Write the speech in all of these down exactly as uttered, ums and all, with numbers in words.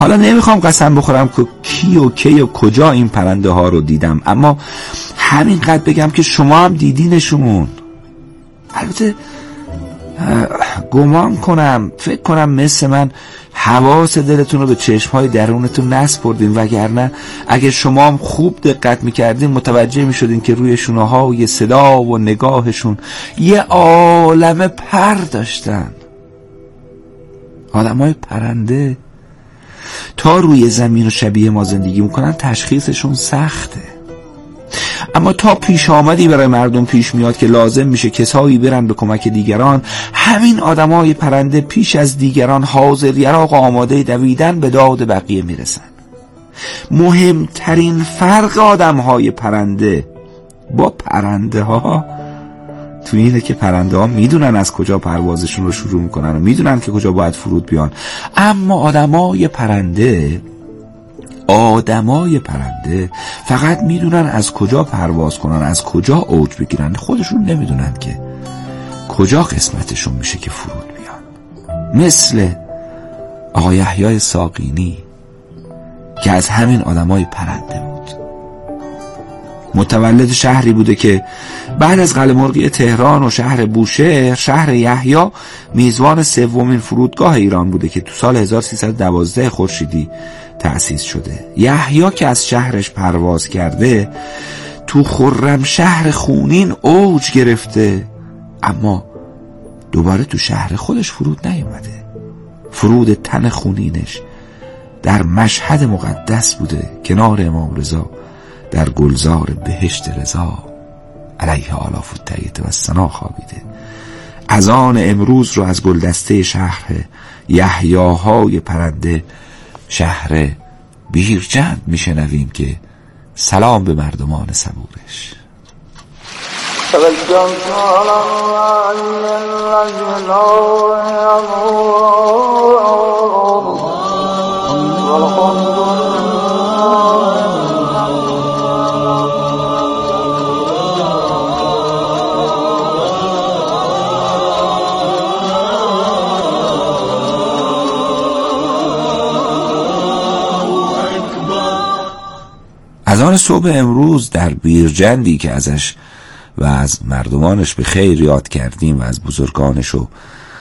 حالا نمیخوام قسم بخورم که کی و کی و کجا این پرنده ها رو دیدم، اما همینقدر بگم که شما هم دیدینشون. البته گمان کنم فکر کنم مثل من حواس دلتون رو به چشمهای درونتون نسپردین، وگرنه اگر شما هم خوب دقت میکردین متوجه میشدین که روی شونه های صدا و نگاهشون یه عالم پر داشتن. آدمای پرنده تا روی زمین و شبیه ما زندگی میکنن تشخیصشون سخته، اما تا پیش آمدی برای مردم پیش میاد که لازم میشه کسایی برن به کمک دیگران، همین آدمای پرنده پیش از دیگران حاضر یراق آماده دویدن به داد بقیه میرسن. مهمترین فرق آدمهای پرنده با پرنده ها تو اینه که پرنده ها میدونن از کجا پروازشون رو شروع میکنن و میدونن که کجا باید فرود بیان، اما آدمای پرنده آدمای پرنده فقط میدونن از کجا پرواز کنن، از کجا اوج بگیرن، خودشون نمیدونن که کجا قسمتشون میشه که فرود بیان. مثل آقا یحیی ساقینی که از همین آدمای پرنده بود. متولد شهری بوده که بعد از قلمرگی تهران و شهر بوشهر، شهر یحیی میزبان سومین فرودگاه ایران بوده که تو سال هزار و سیصد و دوازده خورشیدی تأسیس شده. یحیی که از شهرش پرواز کرده تو خرم شهر خونین اوج گرفته، اما دوباره تو شهر خودش فرود نیومده. فرود تن خونینش در مشهد مقدس بوده، کنار امام رضا در گلزار بهشت رضا علیه آلاف التحیة و الثنا خوابیده. از آن امروز رو از گلدسته شهر یحیاهای پرنده، شهر بیرجند میشنویم که سلام به مردمان صبورش. از آن صبح امروز در بیرجندی که ازش و از مردمانش به خیر یاد کردیم و از بزرگانش و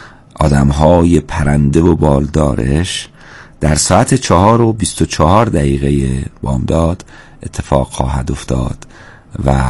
آدمهای پرنده و بالدارش، در ساعت چهار و بیست و چهار دقیقه بامداد اتفاق خواهد افتاد. و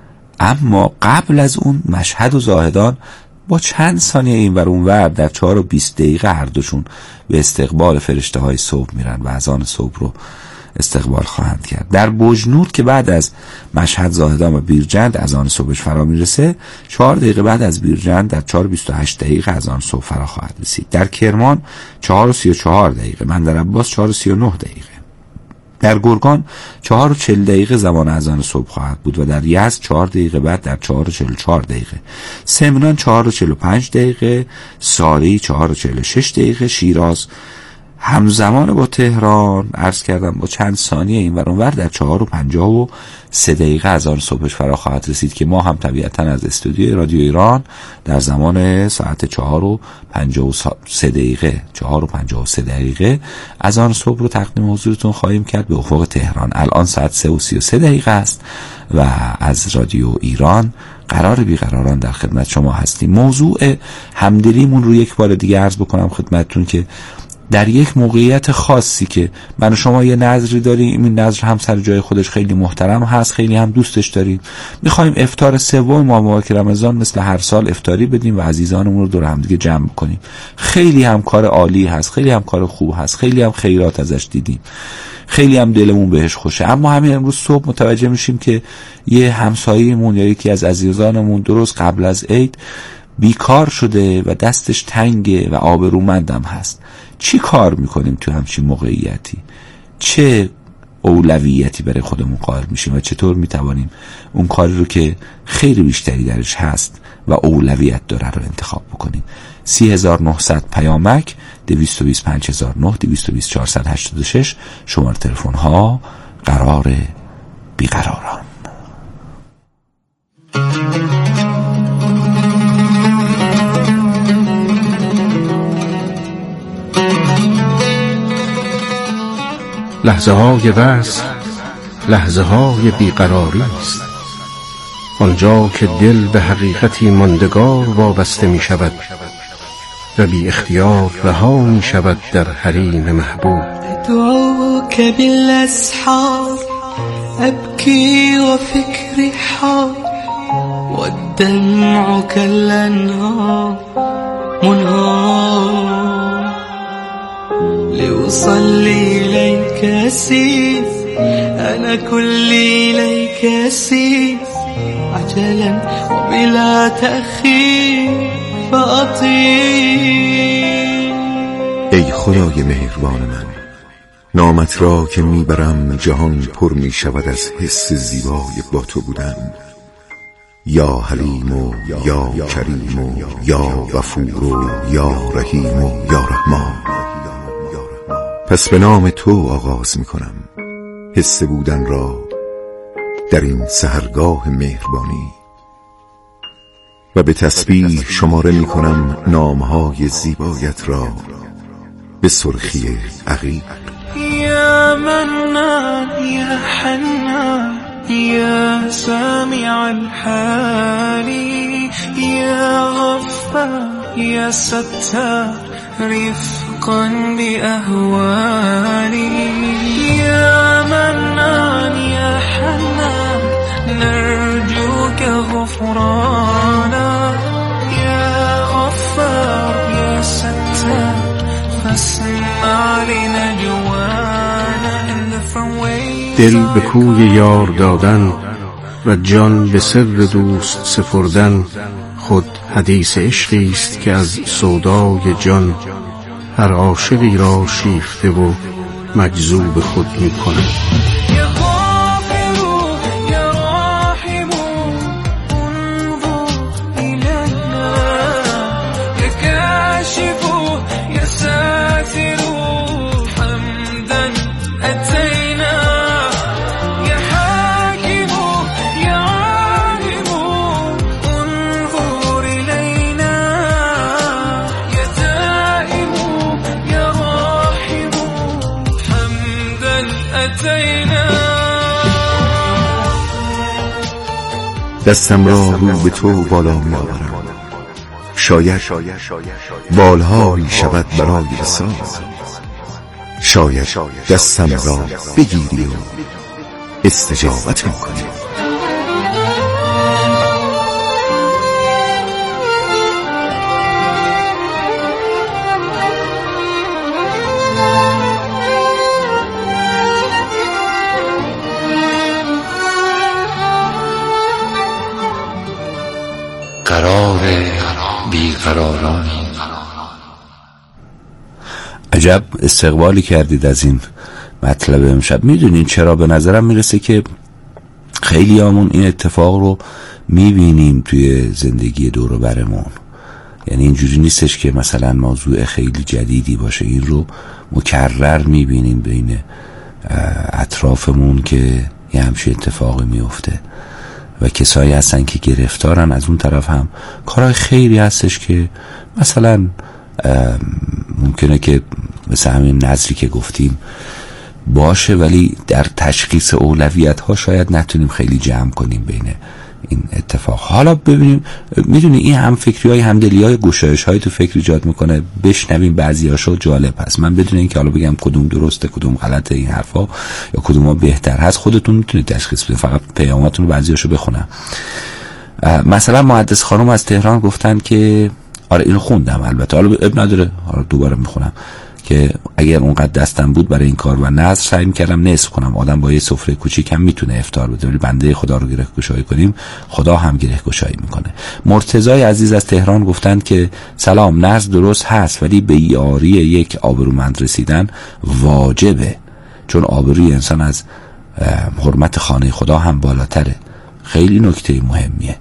اما قبل از اون مشهد و زاهدان با چند ثانیه این ور اون ور در چهار و بیست دقیقه هر دوشون به استقبال فرشته های صبح میرن و از آن صبح رو استقبال خواهند کرد. در بوجنور که بعد از مشهد، زاهدان و بیرجند از آن صبحش فرا میرسه، چهار دقیقه بعد از بیرجند در چهار و بیست و هشت دقیقه از آن صبح فرا خواهد رسید. در کرمان چهار و سی و چهار دقیقه، بندر عباس چهار و سی و نه دقیقه، در گرگان چهار و چهل دقیقه زمان از آن صبح خواهد بود و در یزد چهار دقیقه بعد در چهار و چهل و چهار دقیقه، سمنان چهار و چهل و پنج دقیقه، ساری چهار و چهل و شش دقیقه، شیراز همزمان با تهران عرض کردم با چند ثانیه این ور اونور در چهار و پنجاه و سه دقیقه از آن صبحش فرا خواهد رسید که ما هم طبیعتا از استودیوی رادیو ایران در زمان ساعت چهار و پنجاه و سه دقیقه چهار و پنجاه و سه دقیقه از آن صبح رو تقدیم حضورتون خواهیم کرد به افق تهران. الان ساعت سه و سی و سه دقیقه است و از رادیو ایران قرار بیقراران در خدمت شما هستیم. موضوع همدلیمون رو یک بار دیگه عرض بکنم خدمتتون که در یک موقعیت خاصی که من و شما یه نظری داریم، این نظر هم سر جای خودش خیلی محترم هست، خیلی هم دوستش داریم، میخوایم افطار سوم ماه مبارک رمضان مثل هر سال افطاری بدیم و عزیزانمون رو دور هم دیگه جمع کنیم. خیلی هم کار عالی هست، خیلی هم کار خوب هست، خیلی هم خیرات ازش دیدیم، خیلی هم دلمون بهش خوشه. اما همین امروز صبح متوجه میشیم که یه همسایه‌مون یا یکی از عزیزانمون درست قبل از عید بیکار شده و دستش تنگه و آبرومندم هست. چی کار میکنیم تو همچین موقعیتی؟ چه اولویتی برای خودمون قائل میشیم و چطور میتوانیم اون کاری رو که خیلی بیشتری درش هست و اولویت داره رو انتخاب بکنیم؟ سی هزار و نهصد پیامک، دویست و بیست پنج هزار و نه، دویست و بیست چهارصد و هشتاد و شش شماره تلفن ها قرار بیقراران. لحظه های وصل لحظه های بیقراری است، آنجا که دل به حقیقتی ماندگار وابسته می شود و بی اختیار رها می شود در حریم محبوب. أدعوك بالأسحار أبكي وفكري حار والدمع كالأنهار منهار لأصلي إليك أسير أنا كلي إليك أسير عجلا وبلا تأخير فأطير. ای خدای مهربان من، نامت را که میبرم جهان پر میشود از حس زیبای با تو بودن. یا حلیم و یا کریم و یا غفور و یا رحیم و یا رحمان. پس به نام تو آغاز میکنم حس بودن را در این سحرگاه مهربانی و به تسبیح شماره میکنم نامهای زیبایت را به سرخی عقیق. یا منان یا حنان یا سامع الحال یا غفار یا ستار رفقا بأهوالي. یا منان یا حنان نرجوك غفرانا یا غفار یا ستار فاسمع لنجوانا. دل به کوی یار دادن و جان به سر دوست سپردن خود حدیث عشقی است که از سودای جان هر عاشقی را شیفته و مجذوب خود می کند. دستم را رو به تو بالا می آورم، شاید بالهایی شود برای وصال. شاید دستم را بگیری و استجابت کنی. قرار بیقراران. عجب استقبالی کردید از این مطلب امشب. میدونین چرا به نظرم میرسه که خیلی همون این اتفاق رو میبینیم توی زندگی دور و برمون. یعنی اینجوری نیستش که مثلا موضوع خیلی جدیدی باشه، این رو مکرر میبینیم بین اطرافمون که یه همچین اتفاقی میفته و کسایی هستن که گرفتارن. از اون طرف هم کارهای خیری هستش که مثلا ممکنه که مثل همین نظری که گفتیم باشه، ولی در تشخیص اولویت ها شاید نتونیم خیلی جمع کنیم بین این اتفاق. حالا ببینیم، میدونی این هم فکری های همدلی های گشایش های تو فکر ایجاد میکنه. بشنویم بعضی هاشو، جالب هست. من بدون اینکه حالا بگم کدوم درسته کدوم غلطه این حرفا یا کدوم ها بهتر هست، خودتون میتونید تشخیص بدید. فقط پیاماتون رو بعضی هاشو بخونم. مثلا محدث خانم از تهران گفتن که آره اینو خوندم البته، حالا اب نداره، حالا دوباره میخونم که اگر اونقدر دستم بود برای این کار و نظر سعی می‌کردم نصف کنم. آدم با یه سفره کوچیک هم میتونه افطار بده، ولی بنده خدا رو گره گشایی کنیم، خدا هم گره گشایی میکنه. مرتضی عزیز از تهران گفتند که سلام، نظر درست هست ولی به یاری یک آبرومند رسیدن واجبه، چون آبروی انسان از حرمت خانه خدا هم بالاتره. خیلی نکته مهمیه.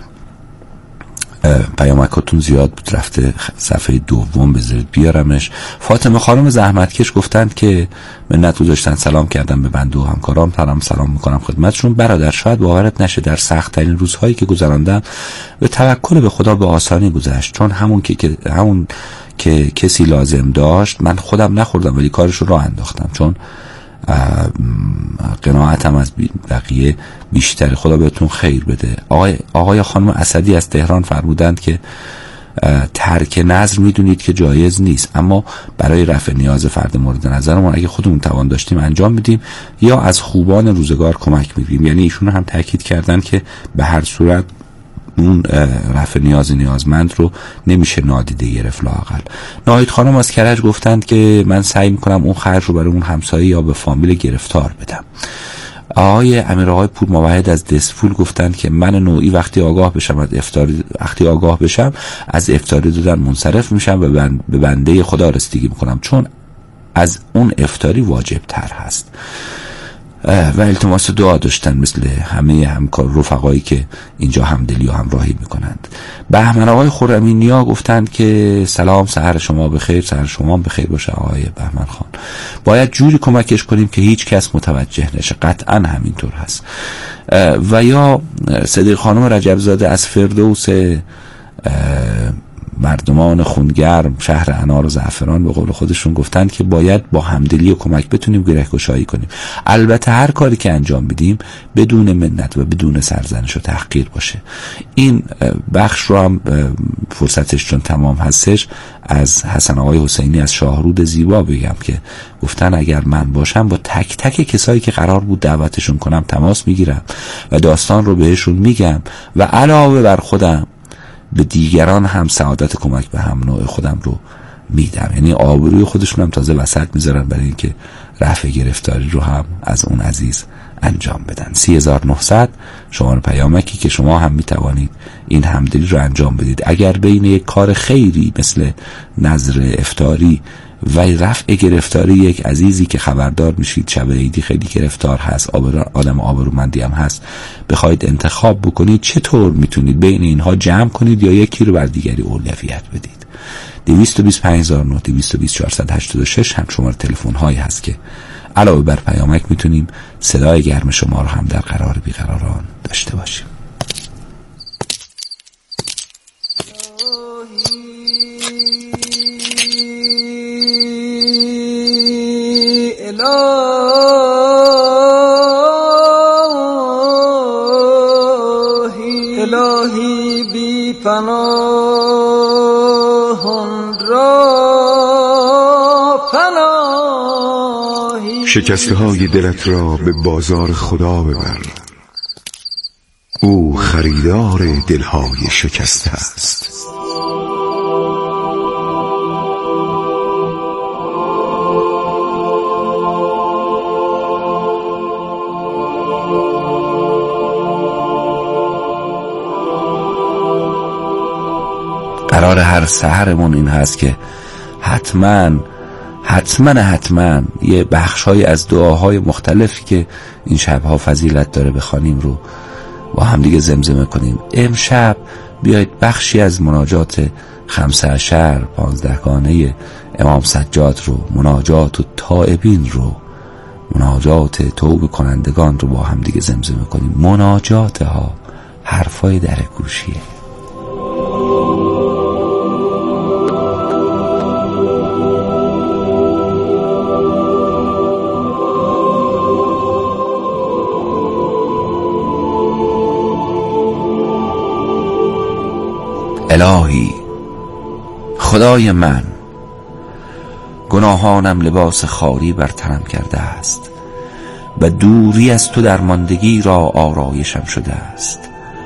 پیامکاتون زیاد بود، رفته صفحه دوم، بذارید بیارمش. فاطمه خانم زحمتکش گفتند که منت گذاشتن، سلام کردم به بنده و همکارام، ترام سلام میکنم خدمتشون. برادر شاید باورت نشه در سخت ترین روزهایی که گذراندم به توکل به خدا به آسانی گذشت، چون همون که همون که کسی لازم داشت من خودم نخوردم ولی کارش رو راه انداختم، چون قناعتم از بقیه بیشتر. خدا بهتون خیر بده. آقای آقای خانم اسدی از تهران فرمودند که ترک نظر میدونید که جایز نیست، اما برای رفع نیاز فرد مورد نظرمون اگه خودمون توان داشتیم انجام میدیم یا از خوبان روزگار کمک میگیریم. یعنی ایشون هم تاکید کردن که به هر صورت اون رفع نیاز نیازمند رو نمیشه نادیده گرفت لااقل. ناهید خانم از کرج گفتند که من سعی میکنم اون خرج رو برای اون همسایه یا به فامیل گرفتار بدم. آقای امیر آقای پور موحد از دسفول گفتند که من نوعی وقتی آگاه بشم از افطاری وقتی آگاه بشم از افطاری دادن منصرف میشم و به بنده خدا رسیدگی میکنم، چون از اون افطاری واجب تر هست. و التماس دعا داشتن مثل همه همکار رفقایی که اینجا همدلی و همراهی میکنند. بهمن آقای خرمی نیا گفتند که سلام، سحر شما بخیر. سحر شما بخیر باشه آقای بهمن خان. باید جوری کمکش کنیم که هیچ کس متوجه نشه. قطعا همینطور هست. و یا صدیق خانم رجب زاده از فردوس مردمان خونگرم شهر انار و زعفران به قول خودشون گفتند که باید با همدلی و کمک بتونیم گره‌گشایی کنیم. البته هر کاری که انجام میدیم بدون منت و بدون سرزنش و تحقیر باشه. این بخش رو هم فرصتش چون تمام هستش از حسن آقای حسینی از شاهرود زیبا بگم که گفتن اگر من باشم با تک تک کسایی که قرار بود دعوتشون کنم تماس میگیرم و داستان رو بهشون میگم و علاوه بر خودم به دیگران هم سعادت کمک به هم نوع خودم رو میدم. یعنی آبروی خودشون هم تازه وسط میذارن برای اینکه رفع گرفتاری رو هم از اون عزیز انجام بدن. سی هزار و نهصد شماره پیامکی که شما هم میتوانید این همدلی رو انجام بدید. اگر بین یک کار خیری مثل نذر افطاری و رفع گرفتاری یک عزیزی که خبردار میشید شب عیدی خیلی گرفتار هست، آدم آبرومندی هم هست، بخواید انتخاب بکنید چطور میتونید بین اینها جمع کنید یا یکی رو بر دیگری اولویت بدید. دویست و بیست و پنج هزار و نهصد، دویست و بیست چهارصد و هشتاد و شش هم شماره تلفن هایی هست که علاوه بر پیامک میتونیم صدای گرم شما رو هم در قرار بیقراران داشته باشیم. الهی الهی بی پناهان را پناهی. شکسته های دلت را به بازار خدا ببر، او خریدار دلهای شکسته است. قرار هر سحرمون این هست که حتما حتما حتما یه بخشای از دعاهای مختلفی که این شبها فضیلت داره بخوانیم رو با هم دیگه زمزمه کنیم. امشب بیایید بخشی از مناجات خمسه عشر پانزدهگانه امام سجاد رو، مناجات و تائبین رو، مناجات توبه کنندگان رو با هم دیگه زمزمه کنیم. مناجات ها حرفای در گوشیه. الهی خدای من، گناهانم لباس خواری بر تنم کرده است و دوری از تو درماندگی را آرایشم شده است.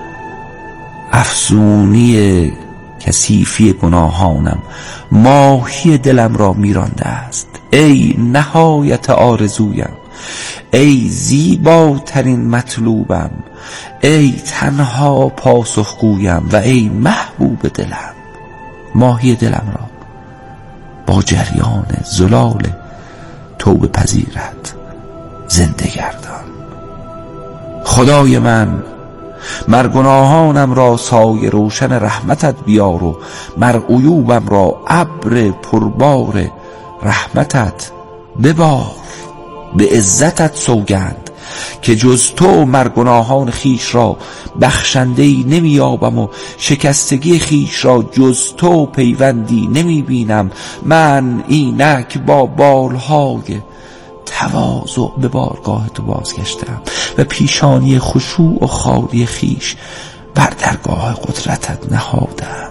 افزونی کثیفی گناهانم ماهی دلم را میرانده است. ای نهایت آرزویم، ای زیباترین مطلوبم، ای تنها پاسخگویم و ای محبوب دلم. ماهی دلم را با جریان زلال توبه پذیرت زنده گردان. خدای من، مر گناهانم را سایه روشن رحمتت بیار و مر عیوبم را ابر پربار رحمتت ببار. به عزتت سوگند که جز تو مر گناهان خیش را بخشنده‌ای نمی‌یابم و شکستگی خیش را جز تو پیوندی نمی‌بینم. من اینک با بالهای تواضع به بارگاه تو بازگشتم و پیشانی خشوع و خالی خیش بر درگاه قدرتت نهادم.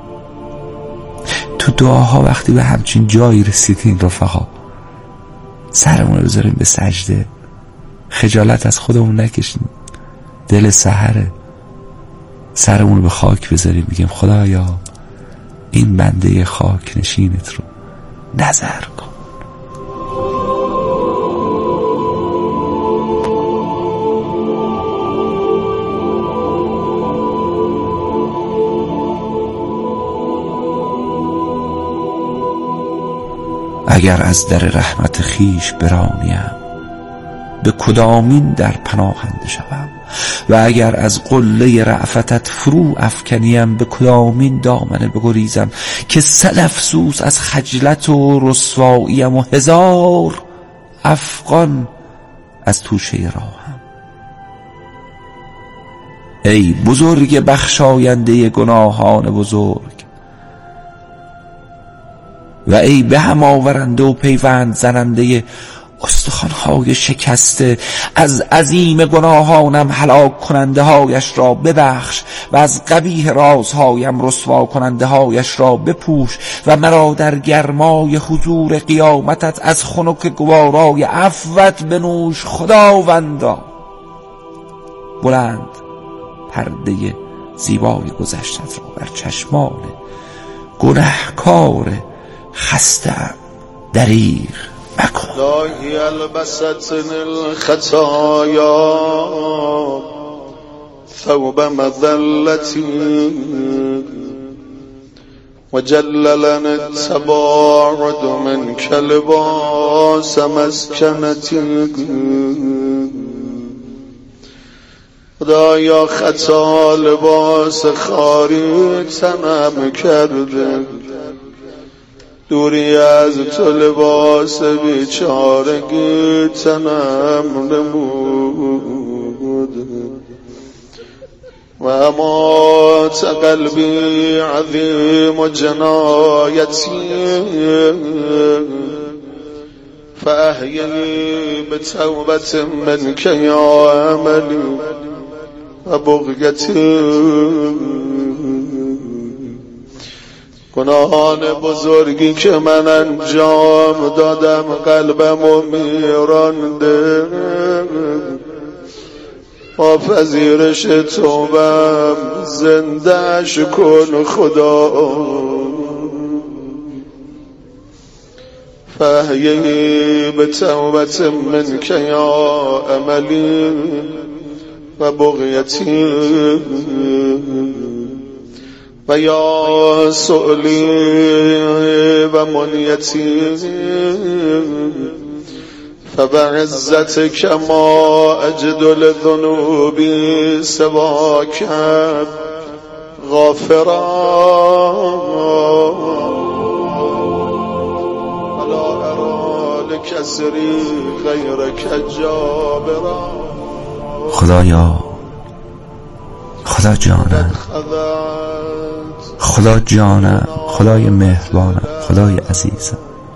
تو دعاها وقتی به همچین جایی رسیدین رفقا، سرمون رو بذاریم به سجده، خجالت از خودمون نکشیم، دل سحره، سرمون رو به خاک بذاریم، بگیم خدایا این بنده خاک نشینت رو نظر کن. اگر از در رحمت خیش برانیم، به کدامین در پناهنده شوم؟ و اگر از قله رأفتت فرو افکنیم، به کدامین دامنه بگریزم؟ که صد افسوس از خجلت و رسواییم و هزار افغان از توشه راهم. ای بزرگ بخشاینده گناهان بزرگ و ای به هم آورنده و پیوند زننده استخوان‌های شکسته، از عظیم گناهانم هلاک کننده هایش را ببخش و از قبیح رازهایم رسوا کننده هایش را بپوش و مرا در گرمای حضور قیامتت از خنک گوارای عفوت بنوش خداوندا. بلند پرده زیبای گذشتت را بر چشمان گنهکار خسته‌ام دریغ مکن. الهی البستنی الخطایا ثوب مذلتی و جللن التباعد منک لباس مسکنتی. خدایا خطا لباس خاری تنم کرده، دوری از تو لباس بیچارگی تنم نمود. و امات قلبی عظیم و جنایتی فاحیی بتوبت منک یا عملی و بغیتی. گناهان بزرگی که من انجام دادم قلبم و میرانده، با پذیرش توبم زنده‌اش کن خدا. فاحیی بتوبت منک یا عملی و بغیتی و یا سؤلی و منیتی فبعزتک ما اجد لذنوبی سواک غافرا ولا ارى لکسری غیرک جابرا. خدایا، خدا جانم، خدا جانم، خدای مهربانم، خدای عزیزم،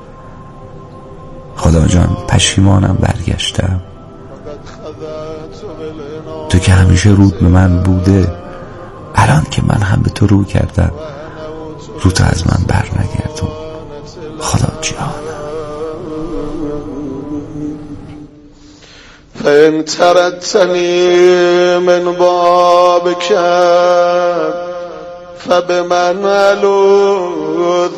خدا جان پشیمانم برگشتم. تو که همیشه رود به من بوده، الان که من هم به تو رو کردم، رو تو از من بر نگردون. خدا جانم. فإن تردتنی من بابک فبمن الوذ.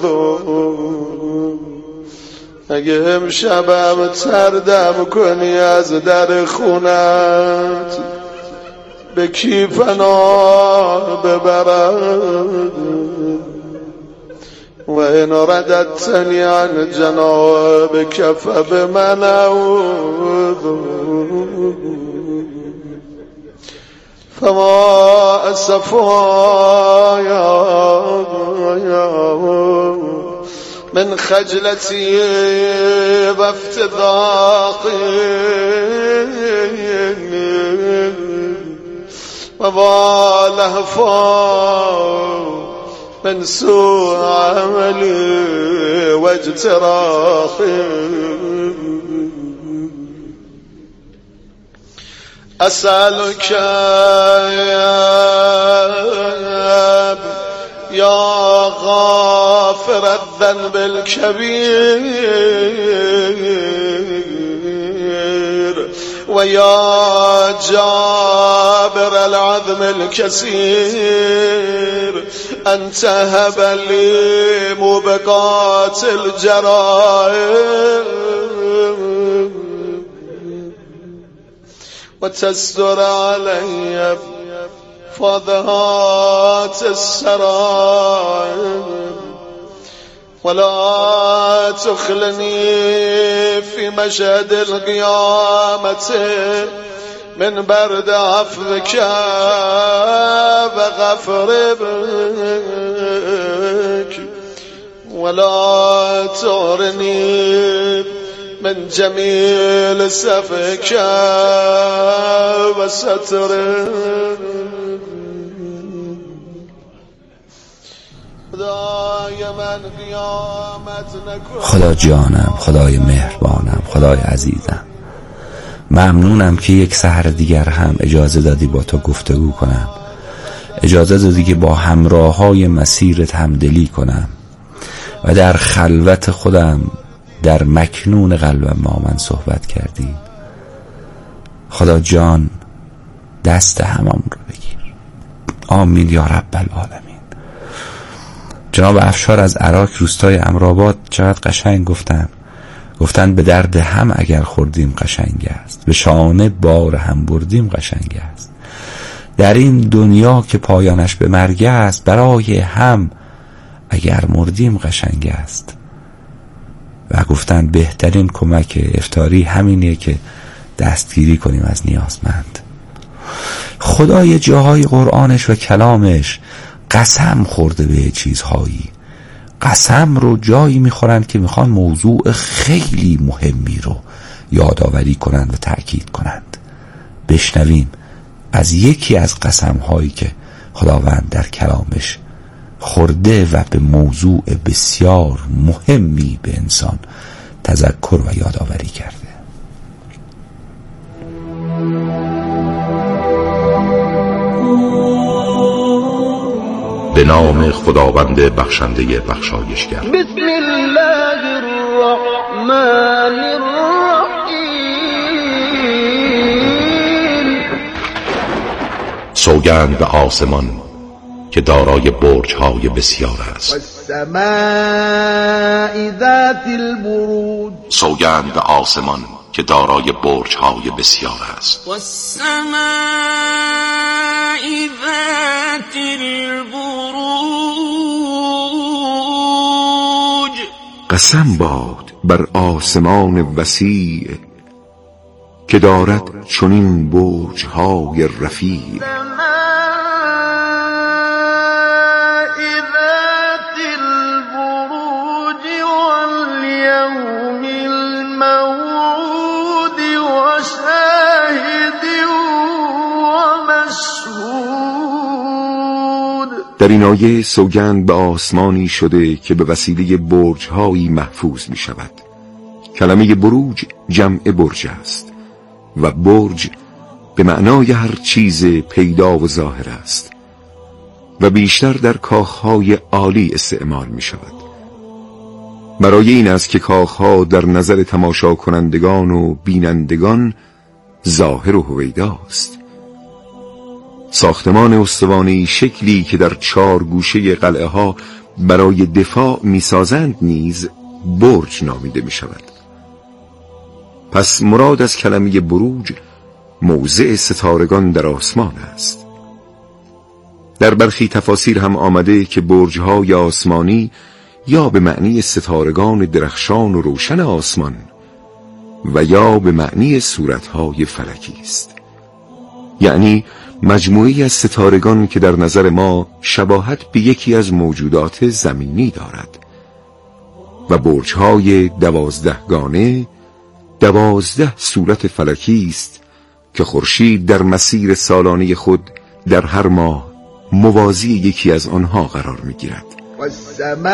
اگه امشبم تردم کنی از در خونت، به کی پناه ببرم؟ و این رددتنی عن جنابک فبمن اعوذ. فما اسفا من خجلتی و افتضاقی و والهفا من سوء عملی و اجتراحی. أسألك يا غافر الذنب الكبير ويا جابر العظم الكثير أن تهب لي موبقات الجرائم وتستر علي فضحات السرائر ولا تخلني في مشهد القيامة من برد عفوك وغفر بك ولا تعرني من جميل سفك وستر. خدا جانم، خدای مهربانم، خدای عزیزم، ممنونم که یک سحر دیگر هم اجازه دادی با تو گفتگو کنم، اجازه دادی که با همراه های مسیرت همدلی کنم و در خلوت خودم در مکنون قلبم با من صحبت کردی. خدا جان دست هممون رو بگیر، آمین یا رب العالمین. جناب افشار از عراق روستای امرآباد چقدر قشنگ گفتن گفتن به درد هم اگر خوردیم قشنگ است، به شانه بار هم بردیم قشنگ است. در این دنیا که پایانش به مرگ است، برای هم اگر مردیم قشنگ است. و گفتن بهترین کمک افطاری همینه که دستگیری کنیم از نیازمند. خدای جاهای قرآنش و کلامش قسم خورده به چیزهایی، قسم رو جایی میخورن که میخوان موضوع خیلی مهمی رو یادآوری کنند و تأکید کنند. بشنویم از یکی از قسمهایی که خداوند در کلامش خورده و به موضوع بسیار مهمی به انسان تذکر و یادآوری کرده. به نام خداوند بخشنده بخشایشگر. بسم الله الرحمن الرحیم. سوگند به آسمان که دارای برج‌های بسیار است. والسماء ذات البروج. سوگند به آسمان که دارای برج‌های بسیار است. والسماء ذات البروج. قسم باد بر آسمان وسیع که دارد چنین برج‌های رفیع. در این آیه سوگند به آسمانی شده که به وسیله برج‌هایی محفوظ می شود. کلمه بروج جمع برج است و برج به معنای هر چیز پیدا و ظاهر است و بیشتر در کاخهای عالی استعمال می شود. برای این است که کاخها در نظر تماشا کنندگان و بینندگان ظاهر و هویداست. ساختمان استوانه‌ای شکلی که در چار گوشه قلعه ها برای دفاع می‌سازند نیز برج نامیده می‌شود. پس مراد از کلمه بروج موضع ستارگان در آسمان است. در برخی تفاسیر هم آمده که برج‌های آسمانی یا به معنی ستارگان درخشان و روشن آسمان و یا به معنی صورت‌های فلکی است، یعنی مجموعی از ستارگان که در نظر ما شباهت به یکی از موجودات زمینی دارد و برج‌های دوازدهگانه دوازده صورت فلکی است که خورشید در مسیر سالانه خود در هر ماه موازی یکی از آنها قرار می‌گیرد. والسماء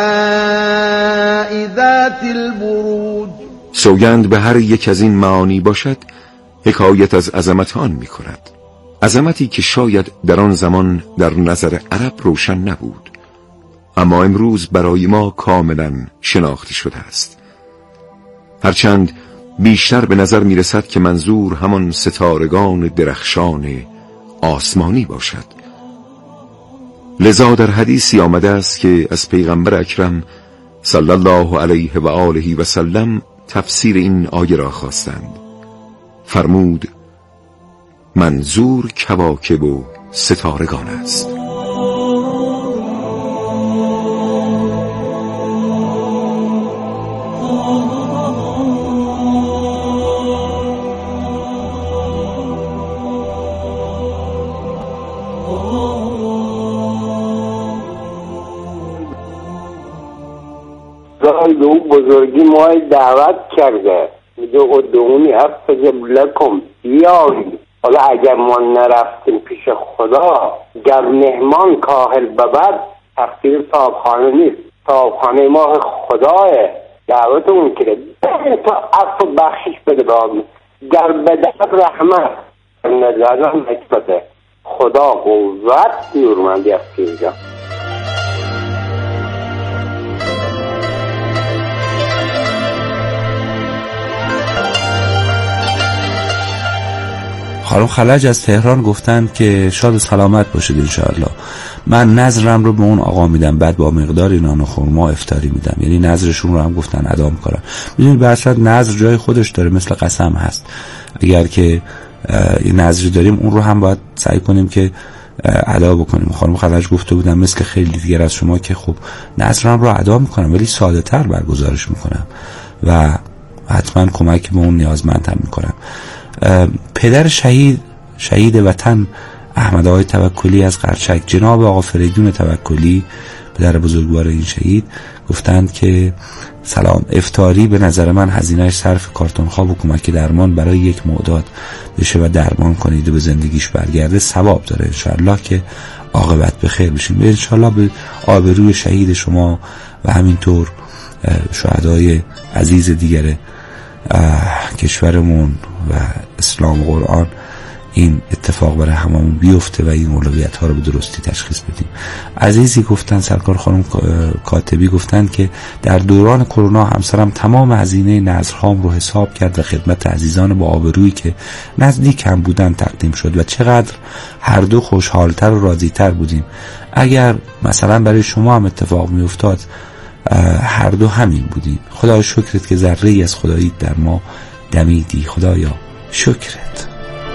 ذات البروج. سوگند به هر یک از این معانی باشد، حکایت از عظمت آن می کند. عظمتی که شاید در آن زمان در نظر عرب روشن نبود، اما امروز برای ما کاملا شناخته شده است. هرچند بیشتر به نظر می رسد که منظور همان ستارگان درخشان آسمانی باشد. لذا در حدیثی آمده است که از پیغمبر اکرم صلی الله علیه و آله و سلم تفسیر این آیه را خواستند. فرمود منظور کواکب و ستارگان است. به او بزرگی ما دعوت کرده، میگه ادعونی استجب لکم، بیایید. حالا اگر ما نرفتیم پیش خدا، گر مهمان کاهل ببد، تقصیر صاحبخانه نیست، صاحبخانه ما خداه. دعوتمون کرده تا عفو بخشش بده به آدم، گر بدهد رحمت، نزدن نکبته. خدا قوت نیرومندی است اینجا. خانم خلج از تهران گفتند که شاد و سلامت باشید انشاءالله. من نظرم رو به اون آقا میدم، بعد با مقداری نان و خرما افطاری میدم. یعنی نظرشون رو هم گفتن ادا میکنن. میدونید به اصل نظر جای خودش داره، مثل قسم هست. اگر که این نظری داریم اون رو هم باید سعی کنیم که ادا بکنیم. خانم خلج گفته بودن مثل خیلی دیگر از شما که خب نظرم رو ادا میکنم ولی ساده تر برگزارش میکنم و حتما کمک به اون نیازمند هم میکنم. پدر شهید شهید وطن احمد آقای توکلی از قرچک، جناب آقا فریدون توکلی پدر بزرگوار این شهید، گفتند که سلام، افطاری به نظر من هزینه‌اش صرف کارتون خواب و کمک درمان برای یک معتاد بشه و درمان کنید و به زندگیش برگرده ثواب داره. انشاءالله که عاقبت به خیر بشیم. انشاءالله به آبروی شهید شما و همینطور شهدای عزیز دیگر کشورمون و اسلام و قرآن این اتفاق برای هممون بیفته و این اولویت ها رو به درستی تشخیص بدیم. عزیزی گفتن، سرکار خانم کاتبی گفتن که در دوران کرونا همسرم تمام هزینه نذرهام رو حساب کرد و خدمت عزیزان با آبرویی که نزدیک هم بودن تقدیم شد و چقدر هر دو خوشحالتر و راضیتر بودیم. اگر مثلا برای شما هم اتفاق می افتاد هر دو همین بودیم. خدایا شکرت که ذره ای از خداییت در ما دمیدی. خدایا شکرت.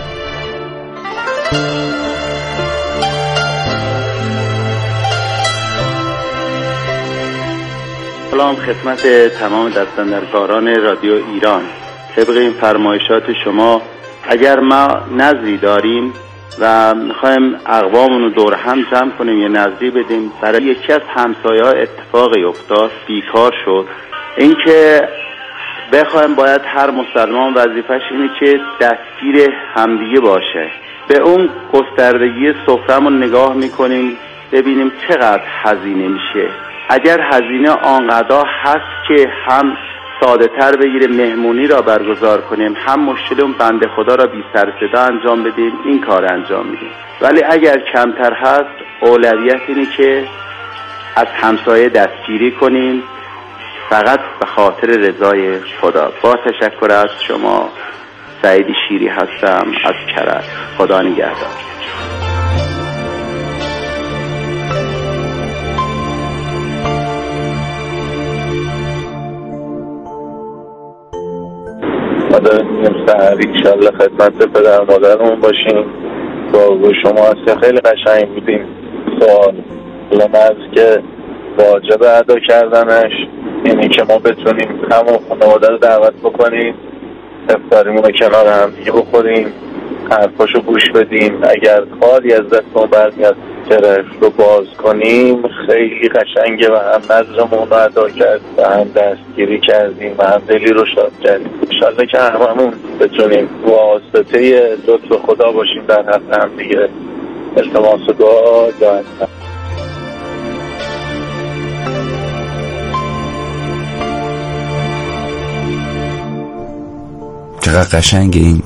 سلام خدمت تمام دستاندرکاران رادیو ایران. طبق این فرمایشات شما اگر ما نظری داریم و میخوایم اقوامون رو دور هم جمع کنیم یه نظری بدیم، برای یکی از همسایه ها اتفاقی افتاد، بیکار شد. این که بخوایم باید هر مسلمان وظیفش اینه که دستگیر همدیگه باشه. به اون گستردگی سفرمون نگاه میکنیم ببینیم چقدر هزینه میشه. اگر هزینه آنقدر هست که هم ساده تر بگیره مهمونی را برگزار کنیم، هم مشکل اون بنده خدا را بی سر صدا انجام بدیم، این کار انجام میدیم. ولی اگر کمتر هست اولویت اینه که از همسایه دستگیری کنیم فقط به خاطر رضای خدا. با تشکر از شما، سعید شیری هستم از کرج. خدا نگهدار. ما داریم سهر ایشالله خدمت پدر مادرمون باشیم. با شما هسته خیلی قشنگ بودیم. سوال لنظر که واجب ادا کردنش اینی که ما بتونیم همون خانواده رو دعوت بکنیم، افطاریمون رو کنار هم دیگه بخوریم، حرفاشو گوش بدیم. اگر کاری از دستمون برمیاد جرف رو باز کنیم خیلی قشنگه و هم نظرمون رو ادا کرد و هم دستگیری کردیم و هم دلی رو شاد کردیم. انشالله که هممون بتونیم واسطه لطف خدا باشیم در حق هم دیگه. التماس دعا دارم. چقدر قشنگ این